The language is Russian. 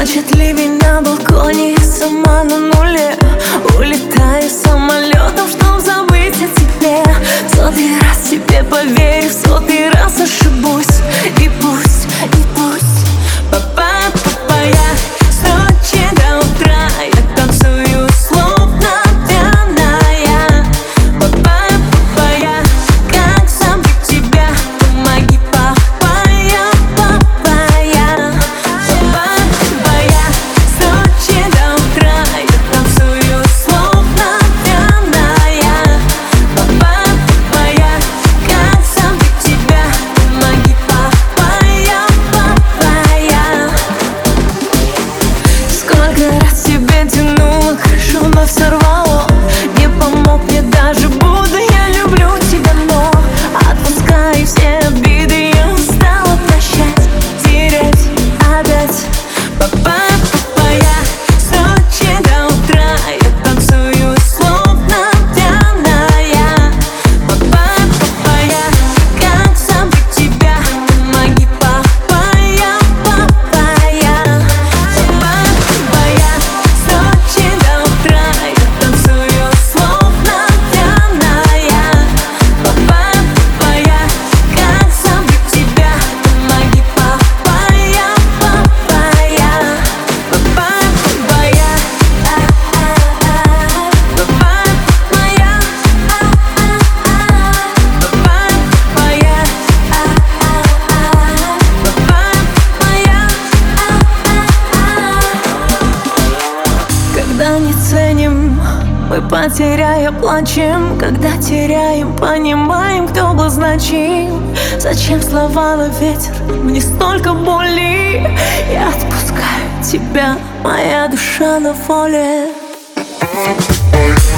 Значит, ливень на балконе, сама на нуле. Улетаю самолетом, чтоб забыть о тебе. В сотый раз тебе поверю, в сотый раз ошибусь. И пусть папа-я, с ночи до утра я танцую словно пьяная. Папа-я, как забыть тебя? Помоги, папа-я, папа-я. Папа-я, с ночи до утра я танцую словно пьяная. Папа-я, как забыть тебя? Помоги, папа-я, папа-я. Сколько раз тебе тянуло, крышу вновь сорвало. Не помог мне даже Будда, я люблю тебя, но отпускаю все обиды, я устала прощать, терять опять. Папа-я, с ночи до утра я танцую словно пьяная. Папа-я, как забыть тебя? Помоги, папа-я, папа-я. Папа-я, с ночи до утра я танцую словно пьяная. Папа-я, как забыть тебя? Помоги, папа-я, папа-я. Папа-я, папа-я, Когда не ценим, мы потеряя плачем. Когда теряем, понимаем, кто был значим. Зачем слова на ветер, мне столько боли. Я отпускаю тебя, моя душа на воле.